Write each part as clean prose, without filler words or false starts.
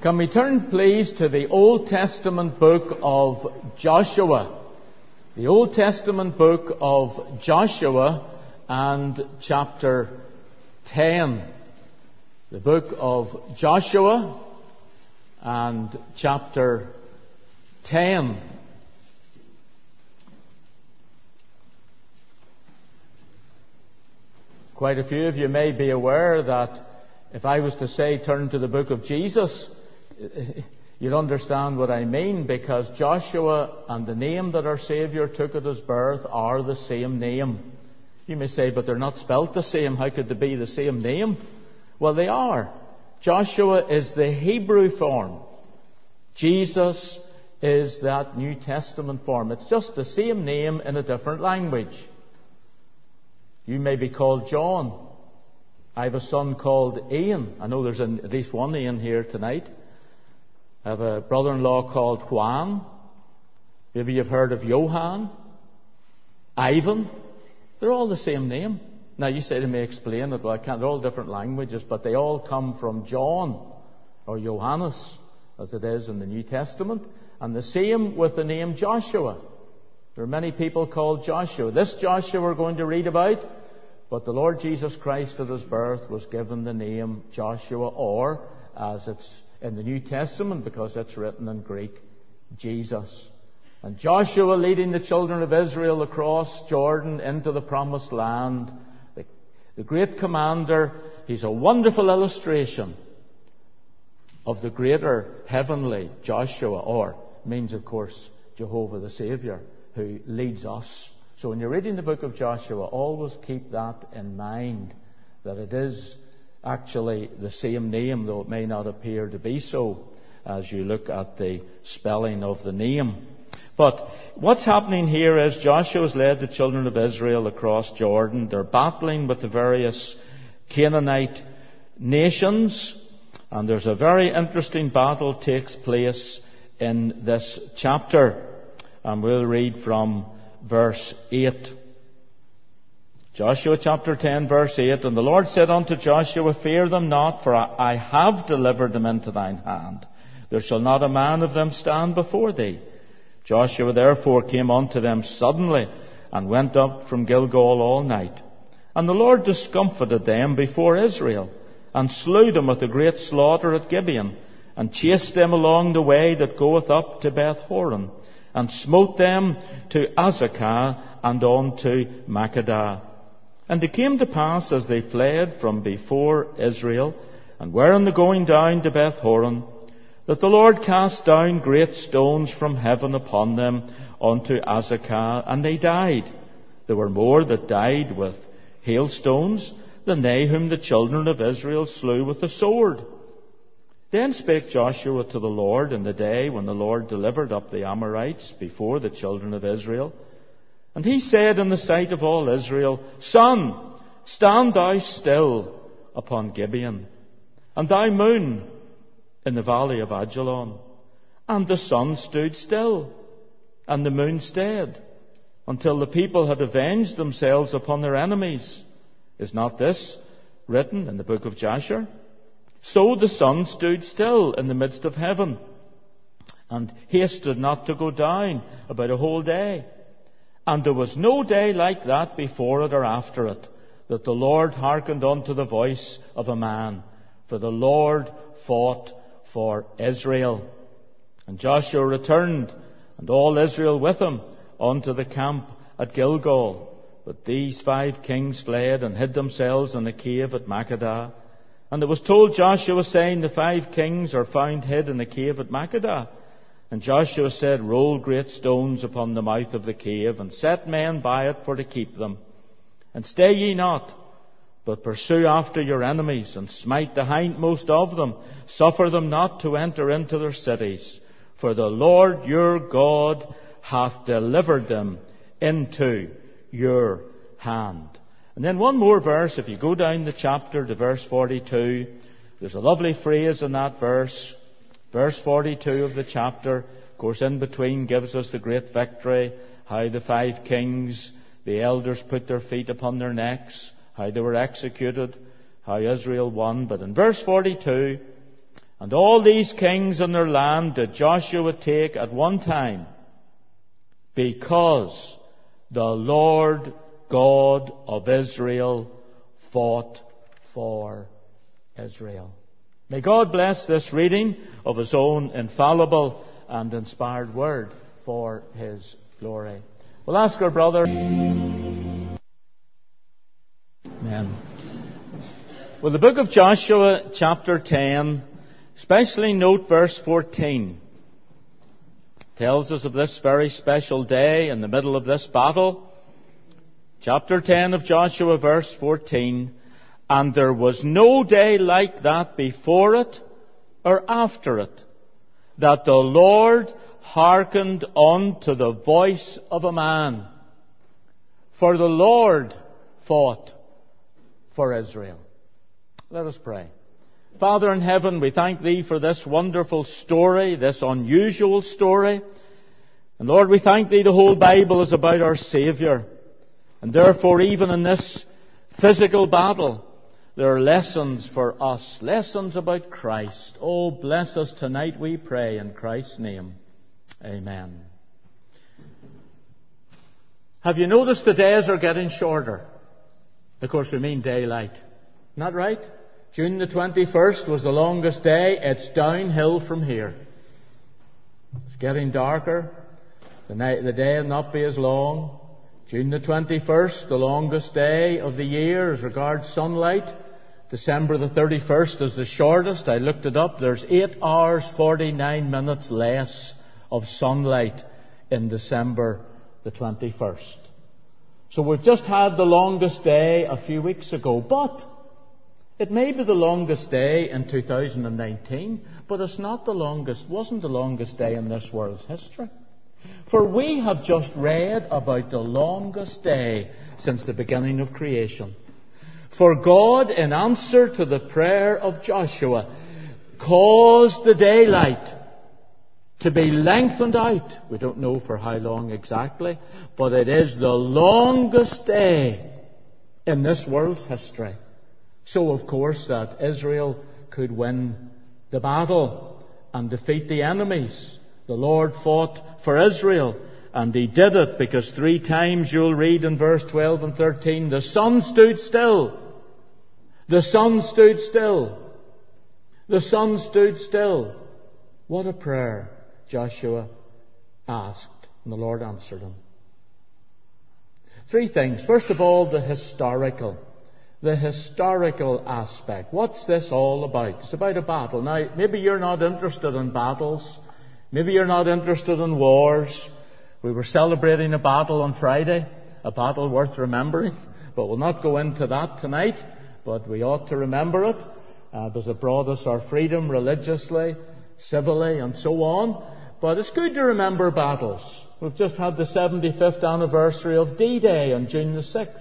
Can we turn, please, to the Old Testament book of Joshua? The Old Testament book of Joshua and chapter 10. The book of Joshua and chapter 10. Quite a few of you may be aware that if I was to say turn to the book of Jesus, you'd understand what I mean, because Joshua and the name that our Saviour took at his birth are the same name. You may say, but they're not spelt the same. How could they be the same name? Well, they are. Joshua is the Hebrew form. Jesus is that New Testament form. It's just the same name in a different language. You may be called John. I have a son called Ian. I know there's at least one Ian here tonight. I have a brother-in-law called Juan. Maybe you've heard of Johann, Ivan. They're all the same name. Now you say to me, explain it. Well, I can't. They're all different languages, but they all come from John or Johannes, as it is in the New Testament. And the same with the name Joshua. There are many people called Joshua. This Joshua we're going to read about, but the Lord Jesus Christ at his birth was given the name Joshua, or as it's in the New Testament, because it's written in Greek, Jesus. And Joshua leading the children of Israel across Jordan into the promised land, the great commander. He's a wonderful illustration of the greater heavenly Joshua, or means, of course, Jehovah the Saviour, who leads us. So when you're reading the book of Joshua, always keep that in mind, that it is actually the same name, though it may not appear to be so as you look at the spelling of the name. But what's happening here is Joshua's led the children of Israel across Jordan. They're battling with the various Canaanite nations, and there's a very interesting battle takes place in this chapter. And we'll read from verse 8. Joshua chapter 10 verse 8. And the Lord said unto Joshua, Fear them not, for I have delivered them into thine hand. There shall not a man of them stand before thee. Joshua therefore came unto them suddenly, and went up from Gilgal all night. And the Lord discomfited them before Israel, and slew them with a great slaughter at Gibeon, and chased them along the way that goeth up to Beth-horon, and smote them to Azekah and on to Makkedah. And it came to pass, as they fled from before Israel, and were on the going down to Beth-horon, that the Lord cast down great stones from heaven upon them unto Azekah, and they died. There were more that died with hailstones than they whom the children of Israel slew with the sword. Then spake Joshua to the Lord in the day when the Lord delivered up the Amorites before the children of Israel. And he said in the sight of all Israel, Sun, stand thou still upon Gibeon, and thou moon in the valley of Ajalon. And the sun stood still, and the moon stayed, until the people had avenged themselves upon their enemies. Is not this written in the book of Jasher? So the sun stood still in the midst of heaven, and hasted not to go down about a whole day. And there was no day like that before it or after it, that the Lord hearkened unto the voice of a man. For the Lord fought for Israel. And Joshua returned, and all Israel with him, unto the camp at Gilgal. But these 5 kings fled, and hid themselves in a cave at Makkedah. And it was told Joshua, saying, The 5 kings are found hid in the cave at Makkedah. And Joshua said, Roll great stones upon the mouth of the cave, and set men by it for to keep them. And stay ye not, but pursue after your enemies, and smite the hindmost of them. Suffer them not to enter into their cities. For the Lord your God hath delivered them into your hand. And then one more verse, if you go down the chapter to verse 42, there's a lovely phrase in that verse. Verse 42 of the chapter, of course, in between gives us the great victory, how the 5 kings, the elders put their feet upon their necks, how they were executed, how Israel won. But in verse 42, And all these kings in their land did Joshua take at one time, because the Lord God of Israel fought for Israel. May God bless this reading of His own infallible and inspired word for His glory. We'll ask our brother. Amen. Well, the book of Joshua, chapter 10, especially note verse 14, tells us of this very special day in the middle of this battle. Chapter 10 of Joshua, verse 14, and there was no day like that before it or after it, that the Lord hearkened unto the voice of a man. For the Lord fought for Israel. Let us pray. Father in heaven, we thank Thee for this wonderful story, this unusual story. And Lord, we thank Thee the whole Bible is about our Saviour. And therefore, even in this physical battle, there are lessons for us, lessons about Christ. Oh, bless us tonight, we pray, in Christ's name. Amen. Have you noticed the days are getting shorter? Of course, we mean daylight. Isn't that right? June the 21st was the longest day. It's downhill from here. It's getting darker. The day will not be as long. June the 21st, the longest day of the year as regards sunlight. December the 31st is the shortest. I looked it up. There's 8 hours, 49 minutes less of sunlight in December the 21st. So we've just had the longest day a few weeks ago. But it may be the longest day in 2019, but it's not the longest, wasn't the longest day in this world's history. For we have just read about the longest day since the beginning of creation. For God, in answer to the prayer of Joshua, caused the daylight to be lengthened out. We don't know for how long exactly, but it is the longest day in this world's history. So, of course, that Israel could win the battle and defeat the enemies. The Lord fought for Israel, and He did it because 3 times you'll read in verse 12 and 13, the sun stood still. The sun stood still. The sun stood still. What a prayer Joshua asked, and the Lord answered him. 3 things. First of all, the historical aspect. What's this all about? It's about a battle. Now, maybe you're not interested in battles. Maybe you're not interested in wars. We were celebrating a battle on Friday, a battle worth remembering, but we'll not go into that tonight, but we ought to remember it, because it brought us our freedom religiously, civilly, and so on. But it's good to remember battles. We've just had the 75th anniversary of D-Day on June the 6th,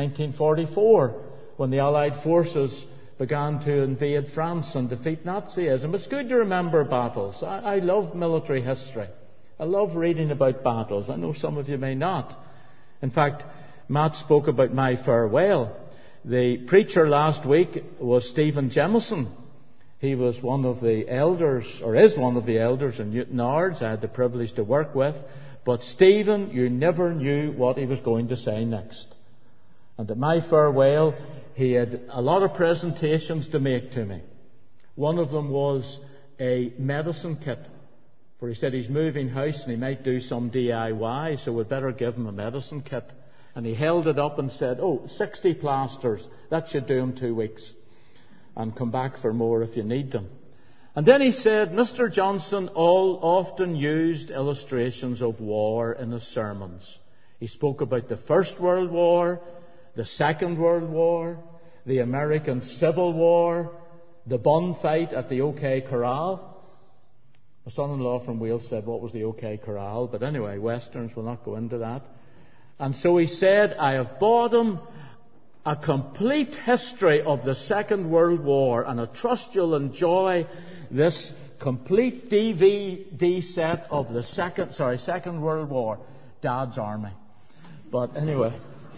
1944, when the Allied forces began to invade France and defeat Nazism. It's good to remember battles. I love military history. I love reading about battles. I know some of you may not. In fact, Matt spoke about my farewell. The preacher last week was Stephen Jemison. He was one of the elders, or is one of the elders in Newtownards. I had the privilege to work with. But Stephen, you never knew what he was going to say next. And at my farewell, he had a lot of presentations to make to me. One of them was a medicine kit. For he said he's moving house and he might do some DIY, so we'd better give him a medicine kit. And he held it up and said, 60 plasters. That should do him 2 weeks. And come back for more if you need them. And then he said, Mr. Johnson often used illustrations of war in his sermons. He spoke about the First World War, the Second World War, the American Civil War, the Bun fight at the OK Corral. My son-in-law from Wales said, what was the OK Corral? But anyway, Westerns will not go into that. And so he said, I have bought him a complete history of the Second World War, and I trust you'll enjoy this complete DVD set of the Second World War, Dad's Army. But anyway,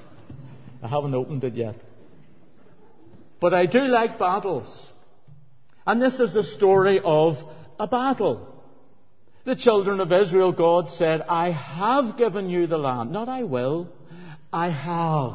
I haven't opened it yet. But I do like battles. And this is the story of a battle. The children of Israel, God said, I have given you the land. Not I will, I have.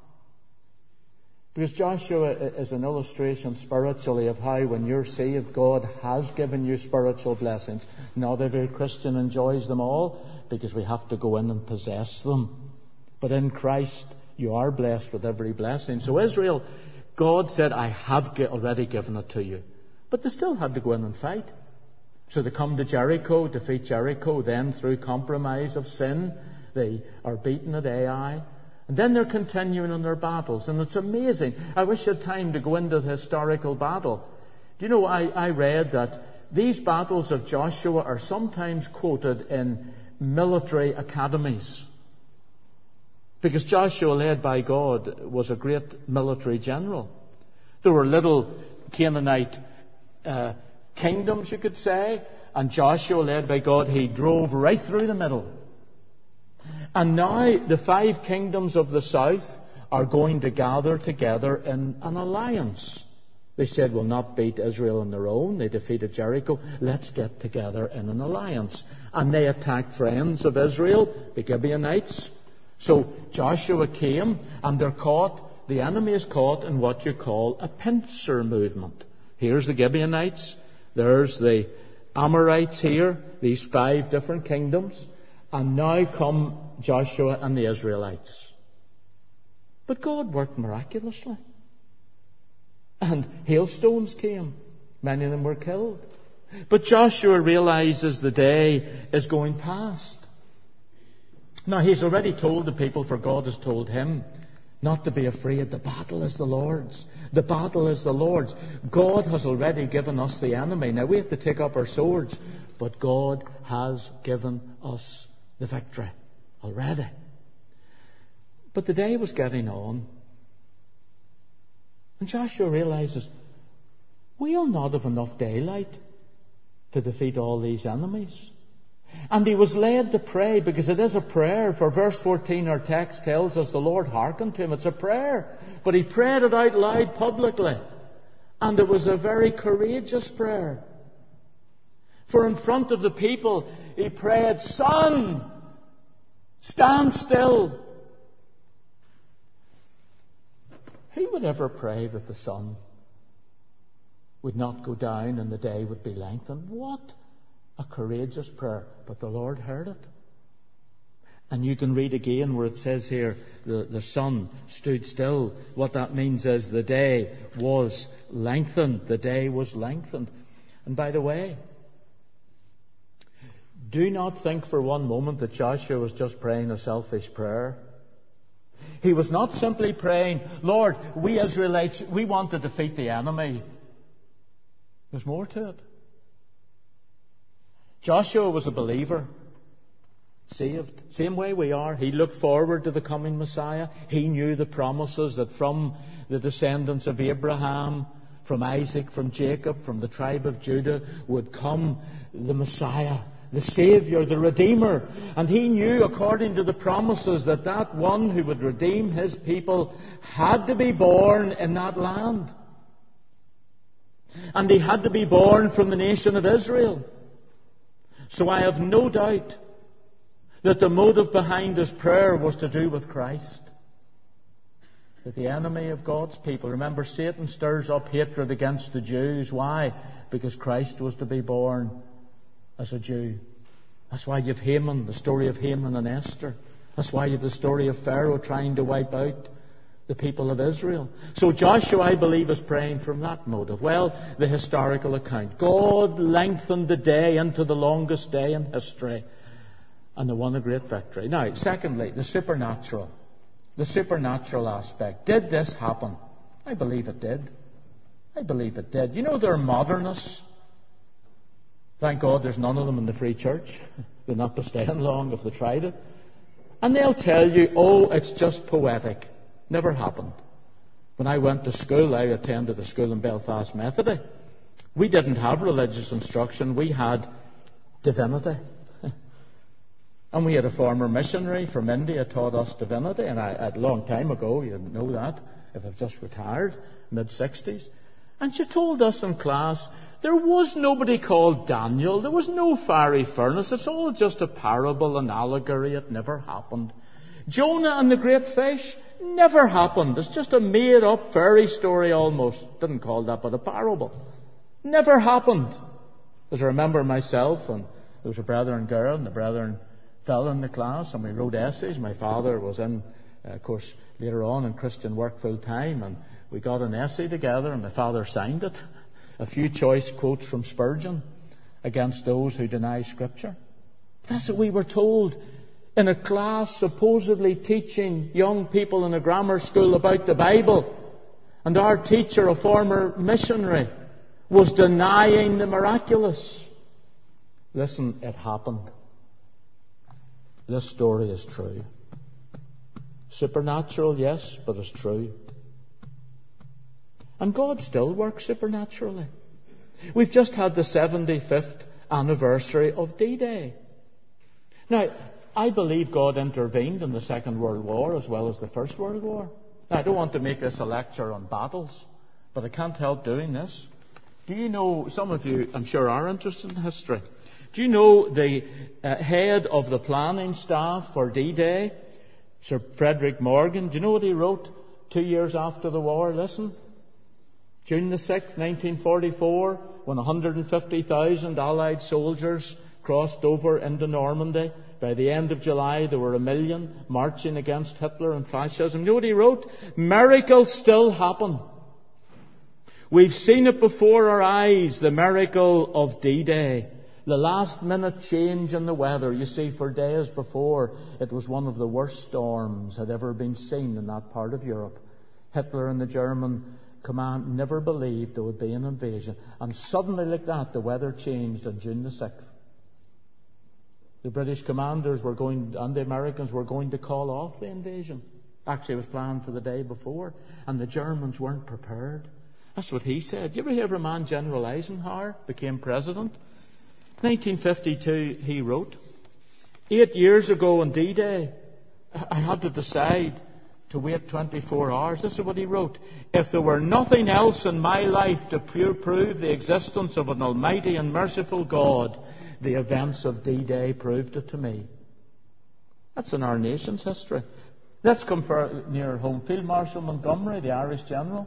Because Joshua is an illustration spiritually of how when you're saved, God has given you spiritual blessings. Not every Christian enjoys them all, because we have to go in and possess them. But in Christ, you are blessed with every blessing. So Israel, God said, I have already given it to you. But they still had to go in and fight. So they come to Jericho, defeat Jericho. Then through compromise of sin, they are beaten at Ai. And then they're continuing on their battles. And it's amazing. I wish I had time to go into the historical battle. Do you know, I read that these battles of Joshua are sometimes quoted in military academies. Because Joshua, led by God, was a great military general. There were little Canaanite kingdoms, you could say, and Joshua, led by God, he drove right through the middle. And now the 5 kingdoms of the south are going to gather together in an alliance. They said, we'll not beat Israel on their own. They defeated Jericho. Let's get together in an alliance. And they attacked friends of Israel, the Gibeonites. So Joshua came, and they're caught. The enemy is caught in what you call a pincer movement. Here's the Gibeonites. There's the Amorites here, these 5 different kingdoms. And now come Joshua and the Israelites. But God worked miraculously. And hailstones came. Many of them were killed. But Joshua realizes the day is going past. Now he's already told the people, for God has told him, not to be afraid. The battle is the Lord's. The battle is the Lord's. God has already given us the enemy. Now we have to take up our swords. But God has given us the victory already. But the day was getting on. And Joshua realizes, we'll not have enough daylight to defeat all these enemies. And he was led to pray, because it is a prayer. For verse 14, our text tells us the Lord hearkened to him. It's a prayer. But he prayed it out loud publicly. And it was a very courageous prayer. For in front of the people, he prayed, Sun, stand still. Who would ever pray that the sun would not go down and the day would be lengthened? What a courageous prayer. But the Lord heard it. And you can read again where it says here, the sun stood still. What that means is the day was lengthened. The day was lengthened. And by the way, do not think for one moment that Joshua was just praying a selfish prayer. He was not simply praying, Lord, we Israelites, we want to defeat the enemy. There's more to it. Joshua was a believer, saved. Same way we are. He looked forward to the coming Messiah. He knew the promises that from the descendants of Abraham, from Isaac, from Jacob, from the tribe of Judah would come the Messiah, the Saviour, the Redeemer. And he knew, according to the promises, that that one who would redeem his people had to be born in that land. And he had to be born from the nation of Israel. So I have no doubt that the motive behind his prayer was to do with Christ. That the enemy of God's people, remember, Satan stirs up hatred against the Jews. Why? Because Christ was to be born as a Jew. That's why you've Haman, the story of Haman and Esther. That's why you've the story of Pharaoh trying to wipe out the people of Israel. So Joshua, I believe, is praying from that motive. Well, the historical account. God lengthened the day into the longest day in history, and they won a great victory. Now, secondly, the supernatural. The supernatural aspect. Did this happen? I believe it did. I believe it did. You know, there are modernists. Thank God there's none of them in the Free Church. They'll not be staying long if they tried it. And they'll tell you, oh, it's just poetic. Never happened. When I went to school, I attended a school in Belfast Methody. We didn't have religious instruction. We had divinity. And we had a former missionary from India taught us divinity. And a long time ago, you know that, if I've just retired, mid-60s. And she told us in class, there was nobody called Daniel. There was no fiery furnace. It's all just a parable, an allegory. It never happened. Jonah and the great fish never happened. It's just a made-up fairy story almost. Didn't call that, but a parable. Never happened. As I remember myself, and there was a brother and girl, and the brother fell in the class, and we wrote essays. My father was in, of course, later on in Christian work full time, and we got an essay together, and my father signed it. A few choice quotes from Spurgeon against those who deny Scripture. That's what we were told in a class supposedly teaching young people in a grammar school about the Bible. And our teacher, a former missionary, was denying the miraculous. Listen, it happened. This story is true. Supernatural, yes, but it's true. And God still works supernaturally. We've just had the 75th anniversary of D-Day. Now, I believe God intervened in the Second World War as well as the First World War. Now, I don't want to make this a lecture on battles, but I can't help doing this. Do you know, some of you, I'm sure, are interested in history. Do you know the head of the planning staff for D-Day, Sir Frederick Morgan? Do you know what he wrote 2 years after the war? Listen. June the 6th, 1944, when 150,000 Allied soldiers crossed over into Normandy. By the end of July, there were 1 million marching against Hitler and fascism. You know what he wrote? Miracles still happen. We've seen it before our eyes, the miracle of D-Day. The last-minute change in the weather. You see, for days before, it was one of the worst storms had ever been seen in that part of Europe. Hitler and the German command never believed there would be an invasion. And suddenly, like that, the weather changed on June the 6th. The British commanders were going, and the Americans were going to call off the invasion. Actually, it was planned for the day before. And the Germans weren't prepared. That's what he said. You ever hear of a man, General Eisenhower, became president? 1952, he wrote, 8 years ago on D-Day, I had to decide to wait 24 hours. This is what he wrote. If there were nothing else in my life to prove the existence of an almighty and merciful God, the events of D-Day proved it to me. That's in our nation's history. Let's come near home. Field Marshal Montgomery, the Irish general,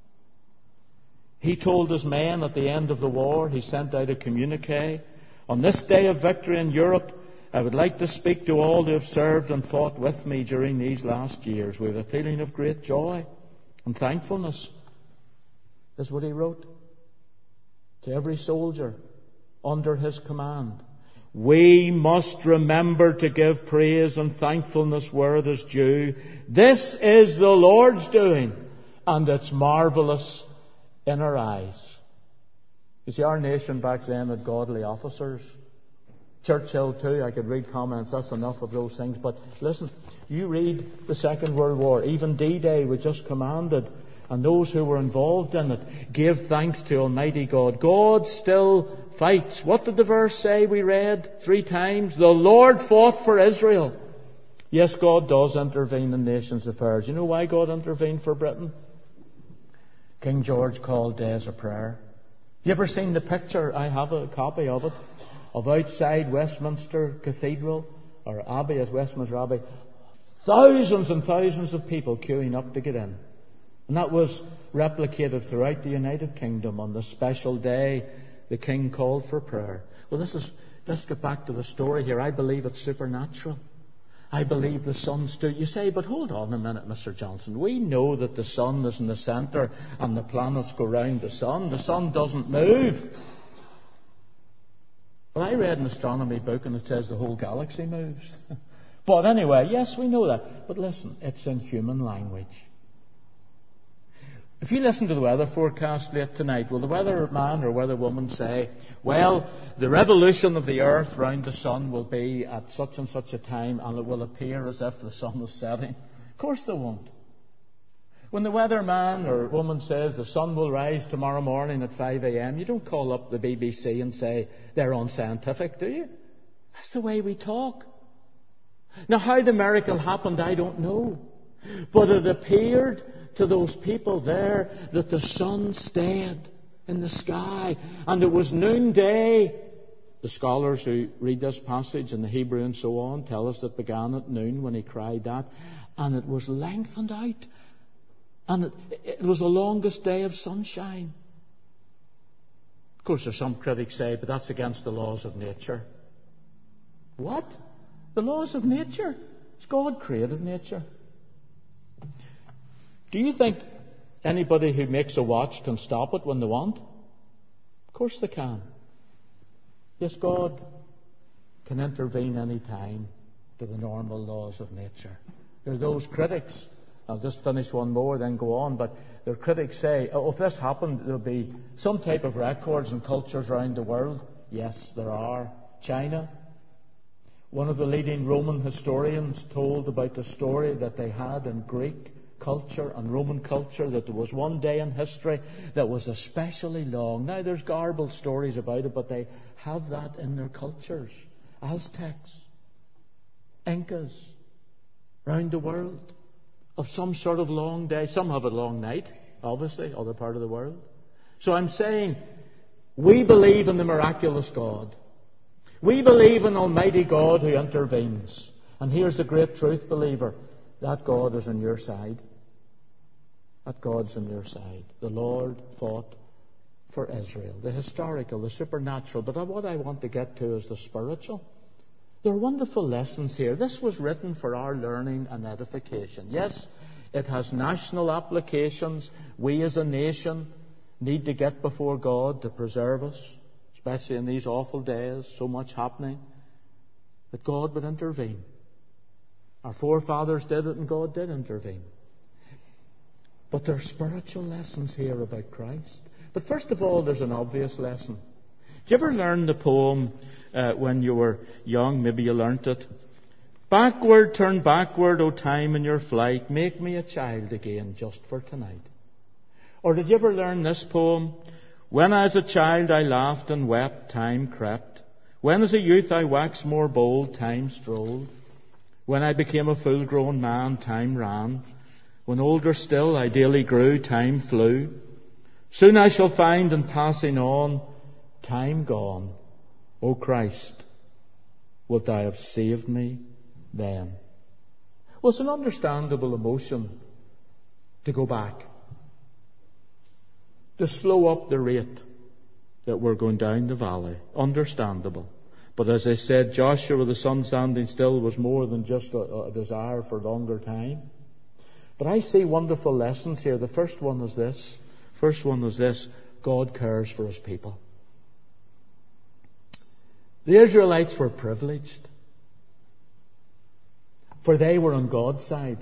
he told his men at the end of the war, he sent out a communique. On this day of victory in Europe, I would like to speak to all who have served and fought with me during these last years with a feeling of great joy and thankfulness. That's what he wrote. To every soldier under his command. We must remember to give praise and thankfulness where it is due. This is the Lord's doing, and it's marvellous in our eyes. You see, our nation back then had godly officers. Churchill too, I could read comments, that's enough of those things. But listen, you read the Second World War, even D-Day was just commanded, and those who were involved in it gave thanks to Almighty God. God still fights. What did the verse say we read 3 times? The Lord fought for Israel. Yes, God does intervene in nations' affairs. You know why God intervened for Britain? King George called days of prayer. You ever seen the picture? I have a copy of it, of outside Westminster Cathedral, or Abbey as Westminster Abbey. Thousands and thousands of people queuing up to get in. And that was replicated throughout the United Kingdom on the special day the King called for prayer. Well, let's get back to the story here. I believe it's supernatural. I believe the sun stood. You say, but hold on a minute, Mr. Johnson. We know that the sun is in the centre and the planets go round the sun. The sun doesn't move. Well, I read an astronomy book and it says the whole galaxy moves. But anyway, yes, we know that. But listen, it's in human language. If you listen to the weather forecast late tonight, will the weatherman or weatherwoman say, well, the revolution of the earth round the sun will be at such and such a time and it will appear as if the sun is setting? Of course they won't. When the weatherman or woman says the sun will rise tomorrow morning at 5 a.m, you don't call up the BBC and say they're unscientific, do you? That's the way we talk. Now, how the miracle happened, I don't know. But it appeared to those people there that the sun stayed in the sky, and it was noonday. The scholars who read this passage in the Hebrew and so on tell us it began at noon when he cried that, and it was lengthened out, and it was the longest day of sunshine. Of course, there's some critics say, but that's against the laws of nature. What? The laws of nature? God created nature. Do you think anybody who makes a watch can stop it when they want? Of course they can. Yes, God can intervene any time to the normal laws of nature. There are those critics. I'll just finish one more, then go on. But their critics say, oh, if this happened, there'll be some type of records and cultures around the world. Yes, there are. China. One of the leading Roman historians told about the story that they had in Greek culture and Roman culture, that there was one day in history that was especially long. Now, there's garbled stories about it, but they have that in their cultures. Aztecs, Incas, around the world, of some sort of long day. Some have a long night, obviously, other part of the world. So I'm saying, we believe in the miraculous God. We believe in Almighty God who intervenes. And here's the great truth, believer. That God is on your side. That God's on your side. The Lord fought for Israel. The historical, the supernatural. But what I want to get to is the spiritual. There are wonderful lessons here. This was written for our learning and edification. Yes, it has national applications. We as a nation need to get before God to preserve us, especially in these awful days, so much happening, that God would intervene. Our forefathers did it, and God did intervene. But there are spiritual lessons here about Christ. But first of all, there's an obvious lesson. Did you ever learn the poem when you were young? Maybe you learnt it. Backward, turn backward, O time in your flight, make me a child again just for tonight. Or did you ever learn this poem? When as a child I laughed and wept, time crept. When as a youth I waxed more bold, time strolled. When I became a full-grown man, time ran. When older still I daily grew, time flew. Soon I shall find in passing on, time gone. O Christ, wilt thou have saved me then? Well, it's an understandable emotion to go back, to slow up the rate that we're going down the valley. Understandable. But as I said, Joshua, the sun standing still, was more than just a desire for longer time. But I see wonderful lessons here. The first one is this. God cares for His people. The Israelites were privileged, for they were on God's side,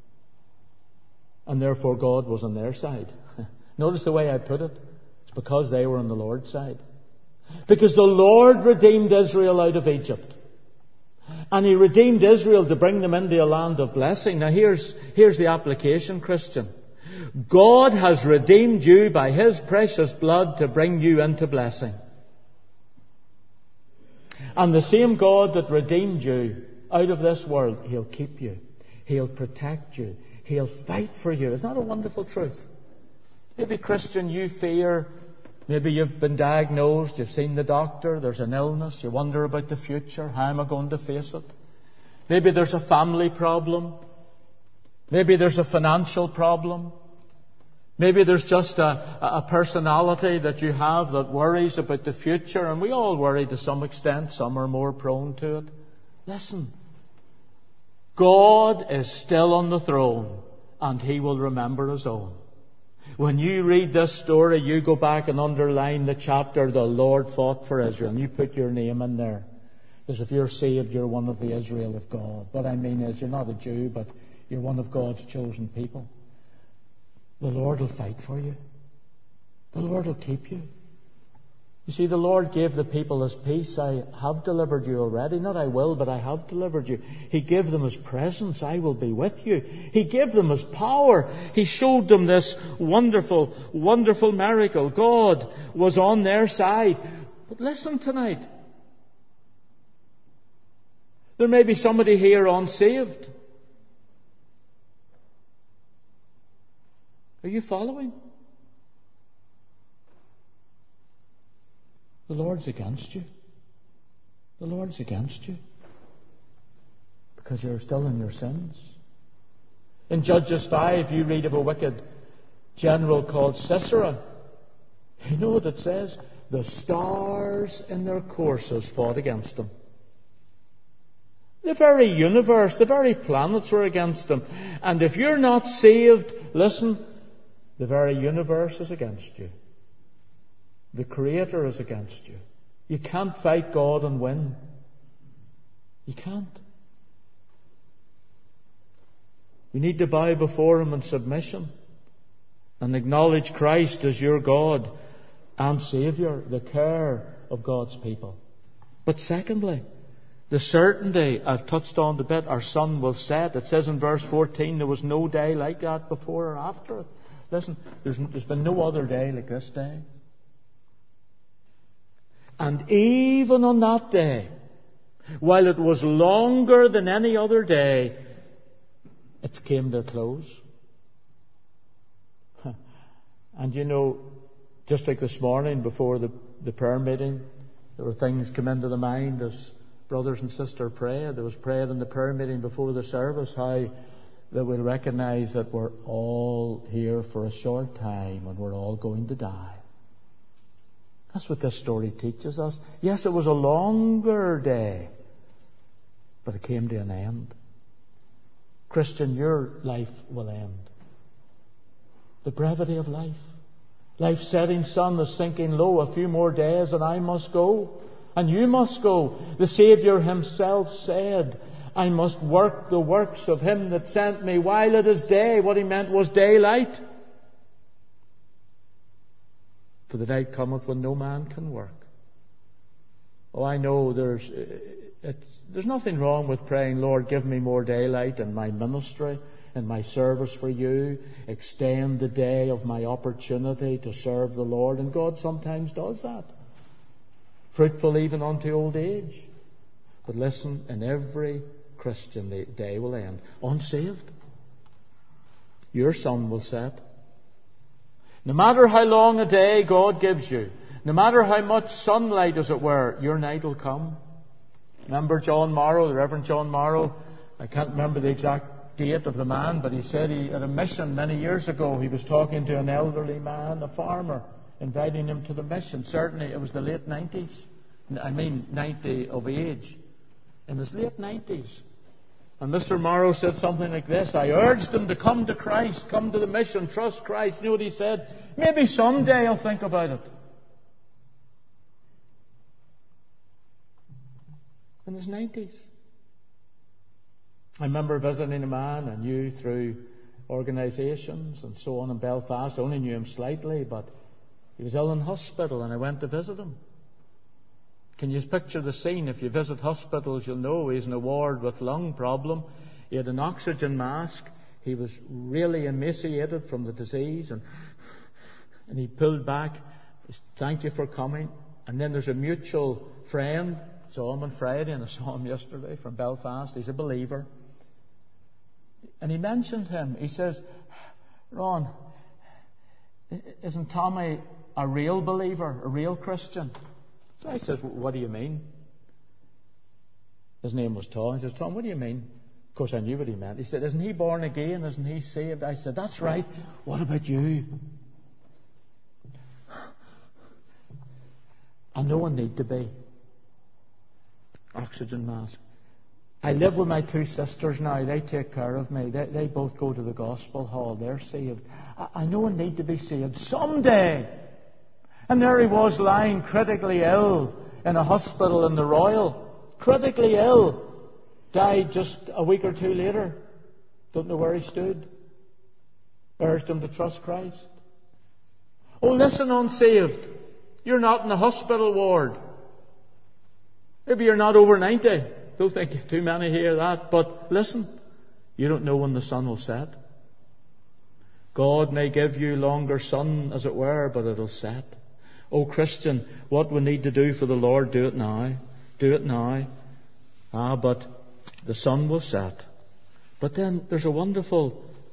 and therefore God was on their side. Notice the way I put it. It's because they were on the Lord's side. Because the Lord redeemed Israel out of Egypt. And He redeemed Israel to bring them into a land of blessing. Now here's the application, Christian. God has redeemed you by His precious blood to bring you into blessing. And the same God that redeemed you out of this world, He'll keep you. He'll protect you. He'll fight for you. Isn't that a wonderful truth? Maybe, Christian, you fear. Maybe you've been diagnosed, you've seen the doctor, there's an illness, you wonder about the future. How am I going to face it? Maybe there's a family problem. Maybe there's a financial problem. Maybe there's just a personality that you have that worries about the future. And we all worry to some extent. Some are more prone to it. Listen. God is still on the throne, and He will remember His own. When you read this story, you go back and underline the chapter, the Lord fought for Israel, and you put your name in there. Because if you're saved, you're one of the Israel of God. What I mean is, you're not a Jew, but you're one of God's chosen people. The Lord will fight for you. The Lord will keep you. You see, the Lord gave the people His peace. I have delivered you already. Not I will, but I have delivered you. He gave them His presence. I will be with you. He gave them His power. He showed them this wonderful, wonderful miracle. God was on their side. But listen tonight. There may be somebody here unsaved. Are you following? The Lord's against you. The Lord's against you. Because you're still in your sins. In Judges 5, you read of a wicked general called Sisera. You know what it says? The stars in their courses fought against him. The very universe, the very planets were against him. And if you're not saved, listen, the very universe is against you. The Creator is against you. You can't fight God and win. You can't. You need to bow before Him in submission and acknowledge Christ as your God and Saviour, the care of God's people. But secondly, the certainty I've touched on a bit, our sun will set. It says in verse 14, there was no day like that before or after it. Listen, there's been no other day like this day. And even on that day, while it was longer than any other day, it came to a close. And you know, just like this morning before the prayer meeting, there were things come into the mind as brothers and sisters prayed. There was prayed in the prayer meeting before the service how that we'll recognise that we're all here for a short time and we're all going to die. That's what this story teaches us. Yes, it was a longer day, but it came to an end. Christian, your life will end. The brevity of life. Life's setting sun is sinking low. A few more days and I must go. And you must go. The Saviour Himself said, I must work the works of Him that sent me while it is day. What He meant was daylight. For the night cometh when no man can work. Oh, I know there's nothing wrong with praying, Lord, give me more daylight in my ministry, in my service for you. Extend the day of my opportunity to serve the Lord. And God sometimes does that. Fruitful even unto old age. But listen, in every Christian, the day will end. Unsaved, your sun will set. No matter how long a day God gives you, no matter how much sunlight, as it were, your night will come. Remember John Morrow, the Reverend John Morrow? I can't remember the exact date of the man, but he said at a mission many years ago, he was talking to an elderly man, a farmer, inviting him to the mission. Certainly it was the late 90s. 90 of age. In his late 90s. And Mr. Morrow said something like this: I urged him to come to Christ, come to the mission, trust Christ. You know what he said? Maybe someday I'll think about it. In his 90s. I remember visiting a man I knew through organisations and so on in Belfast. I only knew him slightly, but he was ill in hospital and I went to visit him. Can you picture the scene? If you visit hospitals, you'll know he's in a ward with lung problem. He had an oxygen mask. He was really emaciated from the disease. And he pulled back. He said, thank you for coming. And then there's a mutual friend. I saw him on Friday and I saw him yesterday from Belfast. He's a believer. And he mentioned him. He says, Ron, isn't Tommy a real believer, a real Christian? So I said, what do you mean? His name was Tom. He says, Tom, what do you mean? Of course, I knew what he meant. He said, isn't he born again? Isn't he saved? I said, that's right. What about you? I know I need to be. Oxygen mask. I live with my two sisters now. They take care of me. They both go to the gospel hall. They're saved. I know I need to be saved someday. And there he was lying critically ill in a hospital in the Royal. Critically ill. Died just a week or two later. Don't know where he stood. Urged him to trust Christ. Oh, listen, unsaved. You're not in a hospital ward. Maybe you're not over 90. Don't think too many hear that. But listen, you don't know when the sun will set. God may give you longer sun, as it were, but it'll set. Oh, Christian, what we need to do for the Lord, do it now. Do it now. But the sun will set. But then there's a wonderful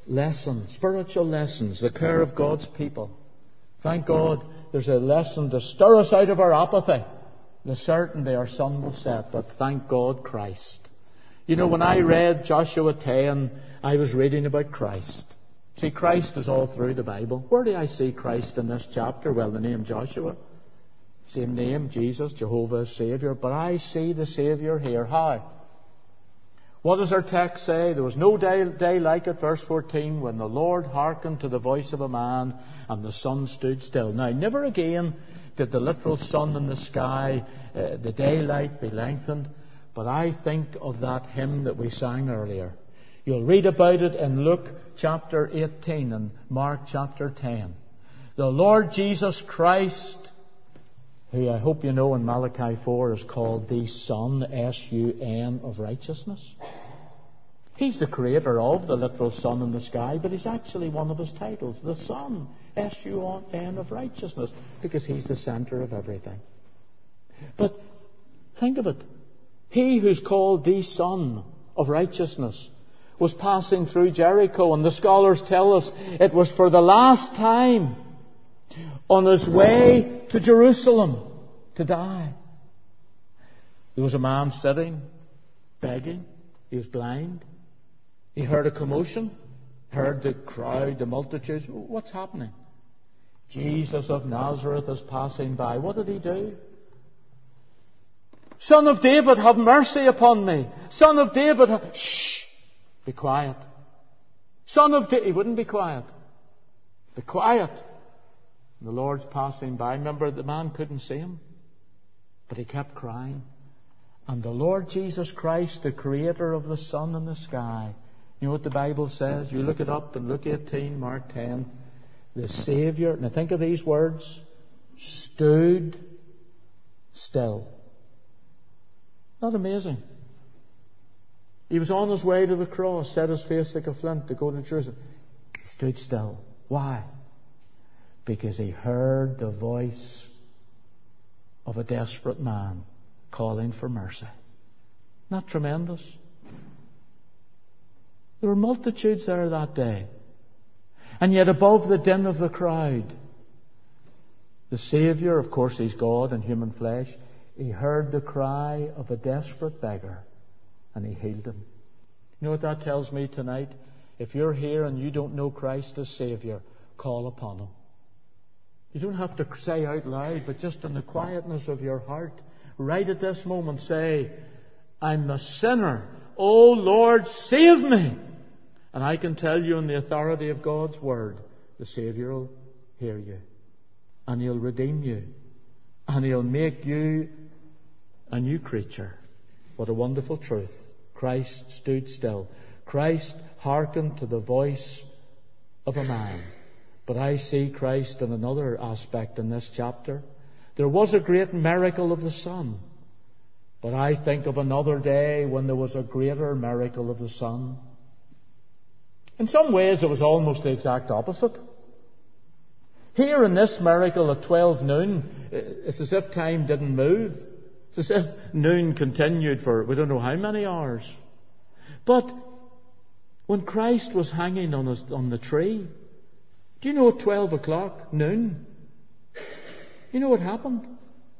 lessons, spiritual lessons, the care of God's people. Thank God there's a lesson to stir us out of our apathy, the certainty our sun will set, but thank God Christ. You know, when I read Joshua 10, I was reading about Christ. See, Christ is all through the Bible. Where do I see Christ in this chapter? Well, the name Joshua. Same name, Jesus, Jehovah is Saviour. But I see the Saviour here. How? What does our text say? There was no day like it, verse 14, when the Lord hearkened to the voice of a man and the sun stood still. Now, never again did the literal sun in the sky, the daylight be lengthened. But I think of that hymn that we sang earlier. You'll read about it in Luke chapter 18 and Mark chapter 10. The Lord Jesus Christ, who I hope you know in Malachi 4 is called the Son, S-U-N, of righteousness. He's the creator of the literal sun in the sky, but he's actually one of his titles, the Son, S-U-N, of righteousness, because he's the centre of everything. But think of it. He who's called the Son of righteousness was passing through Jericho, and the scholars tell us it was for the last time on his way to Jerusalem to die. There was a man sitting, begging. He was blind. He heard a commotion, heard the crowd, the multitudes. What's happening? Jesus of Nazareth is passing by. What did he do? Son of David, have mercy upon me. Son of David, shh! Be quiet. Son of David, he wouldn't be quiet. Be quiet. And the Lord's passing by. Remember, the man couldn't see him, but he kept crying. And the Lord Jesus Christ, the creator of the sun and the sky, you know what the Bible says? You look it up in Luke 18, Mark 10. The Saviour, now think of these words, stood still. Not amazing? He was on his way to the cross, set his face like a flint to go to Jerusalem. He stood still. Why? Because he heard the voice of a desperate man calling for mercy. Not tremendous? There were multitudes there that day. And yet above the din of the crowd, the Saviour, of course he's God in human flesh, he heard the cry of a desperate beggar and he healed him. You know what that tells me tonight? If you're here and you don't know Christ as Saviour, call upon him. You don't have to say out loud, but just in the quietness of your heart, right at this moment say, I'm a sinner. Oh Lord, save me. And I can tell you in the authority of God's Word, the Saviour will hear you. And he'll redeem you. And he'll make you a new creature. What a wonderful truth. Christ stood still. Christ hearkened to the voice of a man. But I see Christ in another aspect in this chapter. There was a great miracle of the sun. But I think of another day when there was a greater miracle of the sun. In some ways it was almost the exact opposite. Here in this miracle at 12 noon, it's as if time didn't move. It's as if noon continued for we don't know how many hours. But when Christ was hanging on the tree, do you know at 12 o'clock, noon, you know what happened?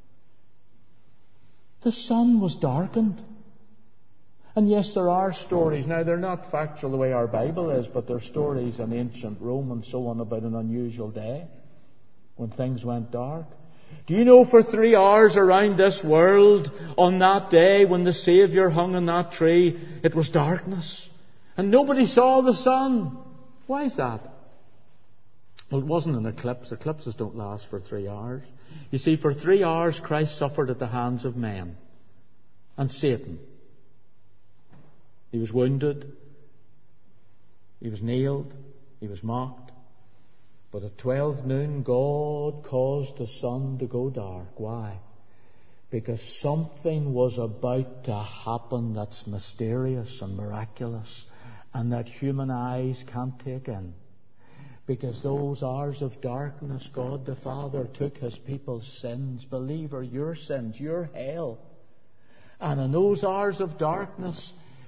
The sun was darkened. And yes, there are stories. Now, they're not factual the way our Bible is, but there are stories in ancient Rome and so on about an unusual day when things went dark. Do you know for 3 hours around this world on that day when the Saviour hung on that tree, it was darkness. And nobody saw the sun. Why is that? Well, it wasn't an eclipse. Eclipses don't last for 3 hours. You see, for 3 hours Christ suffered at the hands of men and Satan. He was wounded. He was nailed. He was mocked. But at 12 noon, God caused the sun to go dark. Why? Because something was about to happen that's mysterious and miraculous and that human eyes can't take in. Because those hours of darkness, God the Father took His people's sins, believer, your sins, your hell. And in those hours of darkness,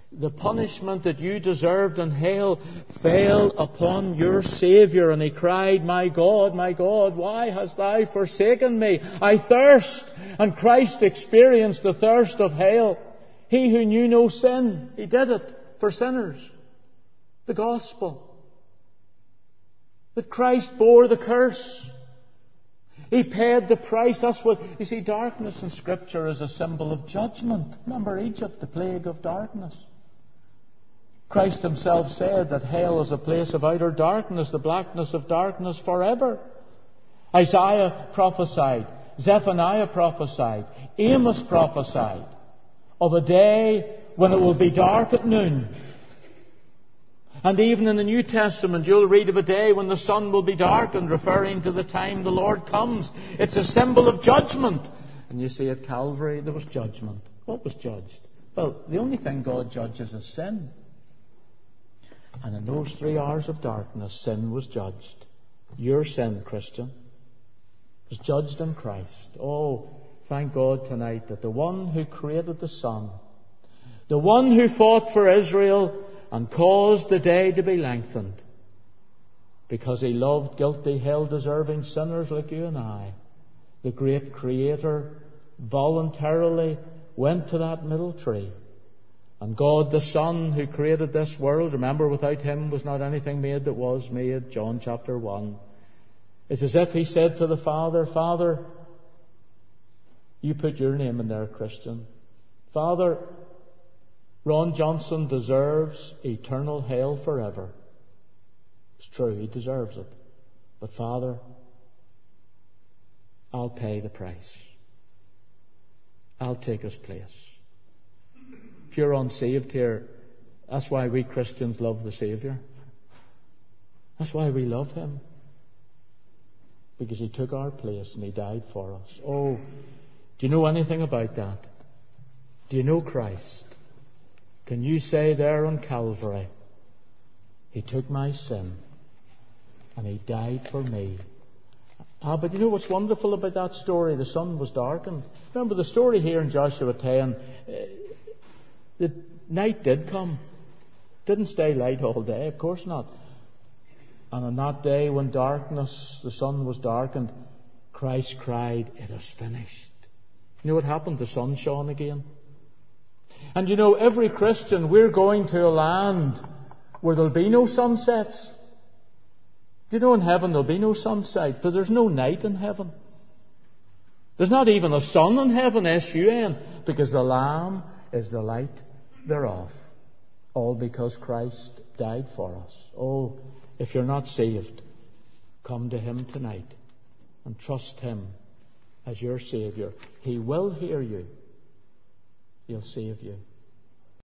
The punishment that you deserved in hell fell upon your Saviour, and he cried, my God, why hast thou forsaken me? I thirst. And Christ experienced the thirst of hell. He who knew no sin, he did it for sinners. The gospel. That Christ bore the curse. He paid the price. That's what, you see, darkness in Scripture is a symbol of judgment. Remember Egypt, the plague of darkness. Christ himself said that hell is a place of outer darkness, the blackness of darkness forever. Isaiah prophesied, Zephaniah prophesied, Amos prophesied of a day when it will be dark at noon. And even in the New Testament you'll read of a day when the sun will be darkened, referring to the time the Lord comes. It's a symbol of judgment. And you see at Calvary there was judgment. What was judged? Well, the only thing God judges is sin. And in those 3 hours of darkness, sin was judged. Your sin, Christian, was judged in Christ. Oh, thank God tonight that the one who created the sun, the one who fought for Israel and caused the day to be lengthened, because he loved guilty, hell-deserving sinners like you and I, the great Creator voluntarily went to that middle tree. And God the Son, who created this world, remember, without him was not anything made that was made, John chapter 1. It's as if he said to the Father, Father, you put your name in there, Christian. Father, Ron Johnson deserves eternal hell forever. It's true, he deserves it. But Father, I'll pay the price. I'll take his place. If you're unsaved here, that's why we Christians love the Saviour. That's why we love him. Because he took our place and he died for us. Oh, do you know anything about that? Do you know Christ? Can you say there on Calvary, he took my sin and he died for me? But you know what's wonderful about that story? The sun was darkened. Remember the story here in Joshua 10. The night did come. Didn't stay light all day, of course not. And on that day when darkness, the sun was darkened, Christ cried, it is finished. You know what happened? The sun shone again. And you know, every Christian, we're going to a land where there'll be no sunsets. Do you know in heaven there'll be no sunset, but there's no night in heaven. There's not even a sun in heaven, S-U-N, because the Lamb is the light thereof. All because Christ died for us. Oh, if you're not saved, come to him tonight and trust him as your Saviour. He will hear you. He'll save you.